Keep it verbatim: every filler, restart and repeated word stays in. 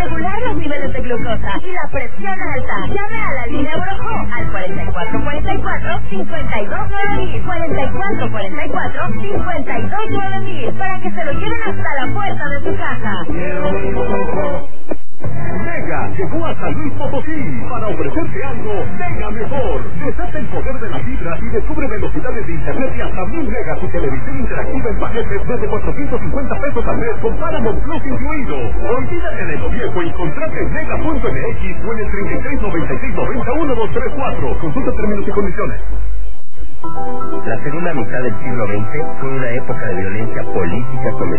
regular los niveles de glucosa y la presión alta. Llame a la línea Brojo al cuarenta y cuatro cuarenta y cuatro, cincuenta y dos nueve mil, cuarenta y cuatro cuarenta y cuatro, cincuenta y dos nueve mil, para que se lo lleven hasta la puerta de tu casa. Mega llegó a San Luis Potosí para ofrecerte algo mega mejor. Desata el poder de la fibra y descubre velocidades de internet y hasta mil megas y televisión interactiva en paquetes desde cuatrocientos cincuenta pesos al mes con Paramount Plus incluido. Olvídate de lo viejo y contrate en mega punto m x o en el treinta y tres noventa y seis noventa uno dos tres cuatro. Consulta términos y condiciones. La segunda mitad del siglo veinte fue una época de violencia política, comercial